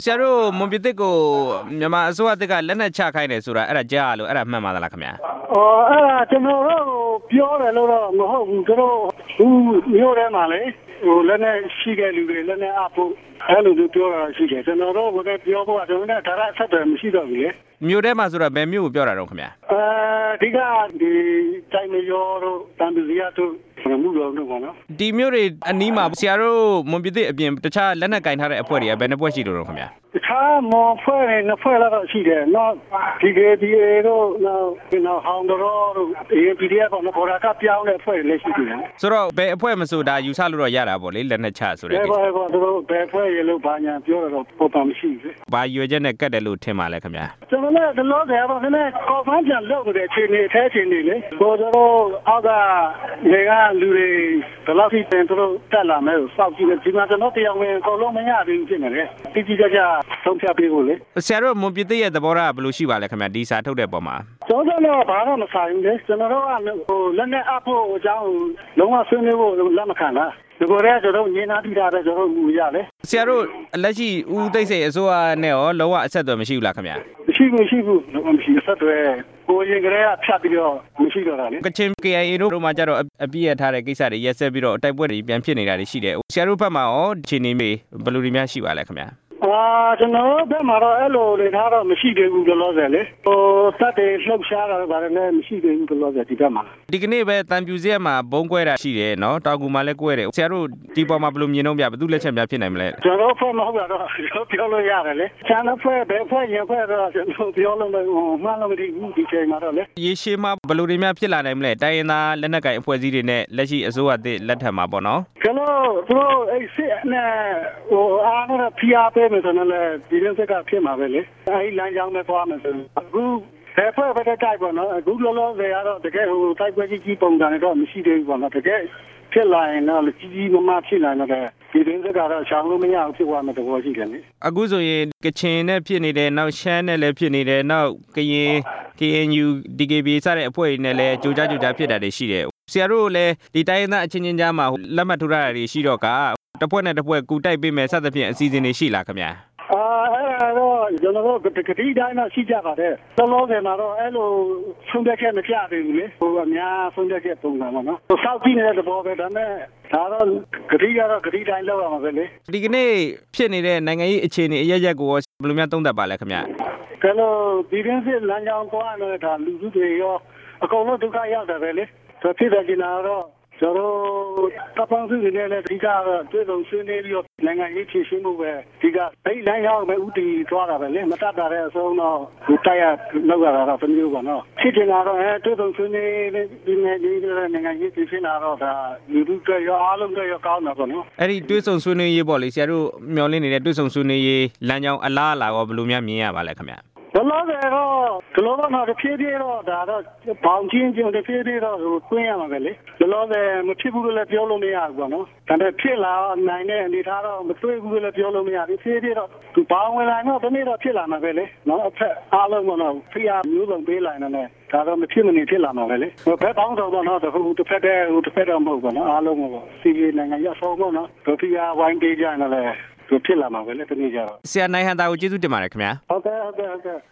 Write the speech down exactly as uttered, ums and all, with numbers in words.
ဆရာတို့မွန်ပြည်သစ်ကိုမြန်မာအစိုးရတက်ကလက်နက်ချခိုင်းတယ်ဆိုတာအဲ့ဒါကြားလို့အဲ့ဒါမှန်ပါသလားခင်ဗျာအော်အဲ့ဒါကျွန်တော်တို့ပြောတယ်လို့တော့မဟုတ်ဘူးတို့ဘူးမျိုးထဲမှာလေဟိုလက်နဲ့ရှိတဲ့လူတွေလက်နဲ့အဖို့အဲ့လိုပြောတာရှိတယ်ကျွန်တော်တို့ကပြောဖို့ကျွန်တော်လည်းဒါရဆက်တယ်မရှိတော့ဘူးလေမျိုးထဲမှာဆိုတော့ဘယ်မျိုးကိုပြောတာတော့ခင်ဗျာအဲဒီကဒီတိုင်မရောတို့တန်ပစီရတို့မှုတော်တို့ပေါ့နော်ဒီမျိုးတွေအနီးမှာဆရာတို့မွန်ပြည်သစ်အပြင်တခြားလက်နက်ကင်ထားတဲ့အဖွဲ့တွေကဘယ်နှဖွဲ့ရှိလို့တော့ခင်ဗျာတခြားမော်ဖွဲ့တွေနှစ်ဖွဲ့လောက်ရှိတယ်နော်ဒီကေဒီအေတို့နော်ဒီနော်ဟောင်းတော်တို့အေပီဒီအက်ပေါ့နော်ဘော်ဒါကပြောင်းတဲ့အဖွဲ့တွေလည်းရှိတယ်ဆိုတော့ဘယ်အဖွဲ့မဆိုဒါယူဆလို့တော့ရတာပေါ့လေလက်နက်ချဆိုတဲ့ဘယ်ဘယ်တို့ဘယ်ဖွဲ့ရလို့ဘာညာပြောတော့ပေါ်ပါမရှိဘူးဘာရွယ်ချက်နဲ့ကတ်တယ်လို့ထင်ပါလဲခင်ဗျာကျွန်တော်လည်းဒီလိုဆိုတော့နည်းနည်းကော်ဖန်ပြန်လုပ်နေတဲ့အခြေအနေအထဲအခြေအနေလေဘောကျွန်တော်အောက်ကနေကလူတွေဘယ်လောက်ထိတင်တို့တက်လာမယ်စောက်ကြည့်တယ်ဒီမှာကျွန်တော်တရားဝင်အကုန်လုံးမရသေးဘူးဖြစ်နေတယ်တိတိကျကျဆုံးဖြတ်ပေးဖို့လေဆရာတို့မွန်ပြည်သစ်ရဲ့သဘောထားကဘယ်လိုရှိပါလဲခင်ဗျာဒီစာထုတ်တဲ့ပုံမှာကျွန်တော်တို့ဘာမှမဆိုင်ဘူးလေကျွန်တော်တို့ကဟိုလက်နဲ့အဖို့အကြောင်းလုံးဝဆွေးနွေးဖို့လက်မခံလားဒီကိုယ်ရဲကျွန်တော်ညင်နာတိတာတဲ့ကျွန်တော်မူရလေဆရာတို့လက်ရှိဦးသိစိတ်အစိုးရနဲ့ရောလုံးဝအဆက်အသွယ်မရှိဘူးလားခင်ဗျာမရှိဘူးမရှိဘူးလုံးဝမရှိအဆက်အသွယ်ကိုရင်ကလေးကဖြတ်ပြီးတော့မရှိတော့တာလေကချင် ကေအိုင်အေ တို့မှကြတော့အပြည့်ရထားတဲ့ကိစ္စတွေရက်ဆက်ပြီးတော့တိုက်ပွဲတွေပြန်ဖြစ်နေတာတွေရှိတယ်ဆရာတို့ဘက်မှာရောခြေနေမေးဘယ်လိုတွေများရှိပါလဲခင်ဗျာအာကျွန်တော်ဘက်မှာတော့အဲ့လိုတွေထားတော့မရှိသေးဘူးလို့ဆိုလေဟိုတတ်တယ်လှုပ်ရှားတာဗါလည်းမရှိသေးဘူးလို့ဆိုဒီဘက်မှာဒီကနေ့ပဲတန်ပြူစက်မှာဘုံကွဲတာရှိတယ်နော်တောင်ကူမှာလည်းကွဲတယ်ဆရာတို့ဒီပေါ်မှာဘယ်လိုမြင်တော့ပြဘယ်သူလက်ချက်များဖြစ်နိုင်မလဲကျွန်တော်ဖွဲ့မဟုတ်တာတော့ပြောလို့ရတယ်လေချမ်းဖွဲ့ဘယ်ဖွဲ့ရင်ဖွဲ့တော့ကျွန်တော်ပြောလို့မှန်းလို့မသိဘူးဒီချိန်မှာတော့လေရေရှည်မှာဘယ်လိုတွေများဖြစ်လာနိုင်မလဲတိုင်းရင်းသားလက်နက်ကိုင်အဖွဲ့အစည်းတွေနဲ့လက်ရှိအစိုးရသစ်လက်ထက်မှာပေါ့နော်ကျွန်တော်တို့အဲ့စစ်နဲ့ဟိုအားနဲ့ဖီးအားပေးမယ်ဆိုတော့လေဒီလိုစက်ကဖြစ်မှာပဲလေအဲဒီလမ်းကြောင်းနဲ့သွားမယ်ဆိုအခုဘယ်ဖွဲ့ပဲတိုက်ပေါ့နော်အခုလောလောဆယ်ကတော့တကယ်ဟိုတိုက်ပွဲကြီးကြီးပုံစံနဲ့တော့မရှိသေးဘူးပေါ့နော်တကယ်ဖြစ်လာရင်တော့ကြီးကြီးမမဖြစ်လာတော့ဒီလိုစက်ကတော့ရှောင်လို့မရဘူးဖြစ်သွားမှာတဘောရှိတယ်လေအခုဆိုရင်ကချင်နဲ့ဖြစ်နေတယ်နောက်ရှမ်းနဲ့လည်းဖြစ်နေတယ်နောက်ကရင် ကေအန်ယူ ဒီ ကေ ဘီ စတဲ့အဖွဲ့တွေနဲ့လည်းကြိုကြားကြိုကြားဖြစ်တာတွေရှိတယ်ဆရာတို့လည်းဒီတိုင်းသားအချင်းချင်းကြားမှာလက်မှတ်ထိုးရတာတွေရှိတော့ကတစ်ဖွဲ့နဲ့တစ်ဖွဲ့ကူတိုက်ပေးမယ်စသဖြင့်အစီအစဉ်တွေရှိလားခင်ဗျာအာအဲ့တော့ကျွန်တော်တို့ကတိတိုင်းတော့ရှိကြပါတယ်လောလောဆယ်မှာတော့အဲ့လိုဆုံးဖြတ်ချက်မပြသေးဘူးလေဟိုအများဆုံးဖြတ်ချက်ပုံစံပေါ့နော်ဟိုစောက်ကြည့်နေတဲ့သဘောပဲဒါပေမဲ့ဒါတော့ကတိကတော့ကတိတိုင်းလောက်ရမှာပဲလေဒီကနေ့ဖြစ်နေတဲ့နိုင်ငံရေးအခြေအနေအရရက်ကိုဘယ်လိုများသုံးသပ်ပါလဲခင်ဗျာကဲလို့ဒီရင်းစစ်လမ်းကြောင်းသွားလို့ဒါလူစုတွေရောအကုန်လုံးဒုက္ခရောက်တယ်ပဲလေဆိုဖြစ်တဲ့ကျင်လာတော့ကျွန်တော်တပ်ပေါင်းစုတွေနဲ့လည်းဒီကတော့တွေ့ဆုံဆွေးနွေးပြီးတော့နိုင်ငံရေးဖြည့်ရှင်းမှုပဲဒီကအဲ့လမ်းရောက်ပဲဥတီသွားတာပဲလေမတတ်တာတဲ့အဆုံးတော့ဒီတိုက်ရလောက်ရတာတော့တမျိုးပါနော်ဖြစ်နေတာတော့အဲတွေ့ဆုံဆွေးနွေးဒီနေ့ဒီနိုင်ငံရေးဖြည့်ရှင်းတာတော့ဒါလူထုတွေရောအားလုံးတွေရောကောင်းတာပေါ့နော်အဲ့ဒီတွေ့ဆုံဆွေးနွေးရေးပေါ့လေဆရာတို့မျှော်လင့်နေတဲ့တွေ့ဆုံဆွေးနွေးရေးလမ်းကြောင်းအလားအလာရောဘယ်လိုများမြင်ရပါလဲခင်ဗျာလောလောဆယ်တော့ဒီလိုတော့တစ်ဖြည်းဖြည်းတော့ဒါတော့ဘောင်ချင်းချင်းတစ်ဖြည်းဖြည်းတော့ဟိုတွင်းရမှာပဲလေလောလောဆယ်မဖြစ်ဘူးလို့လည်းပြောလို့မရဘူးပေါ့နော်ဒါပေမဲ့ဖြစ်လာနိုင်တဲ့အနေထားတော့မတွေ့ဘူးလို့လည်းပြောလို့မရဘူးဖြည်းဖြည်းတော့သူဘောင်ဝင်လာတော့ဒီနေ့တော့ဖြစ်လာမှာပဲလေနော်အဖက်အားလုံးကတော့ဖိအားမျိုးစုံပေးလိုက်နေတယ်ဒါတော့မဖြစ်မနေဖြစ်လာမှာပဲလေဘယ်ပေါင်းတော့တော့ဟိုတစ်ဖက်တည်းဟိုတစ်ဖက်တော့မဟုတ်ဘူးနော်အားလုံးကတော့စီးရီနိုင်ငံရဆုံးပေါ့နော်ဒုတိယဝိုင်းပေးကြတယ်လေဖြစ်လာမှာပဲလေတနေ့ကျတော့ဆရာနိုင်ဟန်တာကိုကျေးဇူးတင်ပါတယ်ခင်ဗျာဟုတ်ကဲ့ဟုတ်ကဲ့ဟုတ်ကဲ့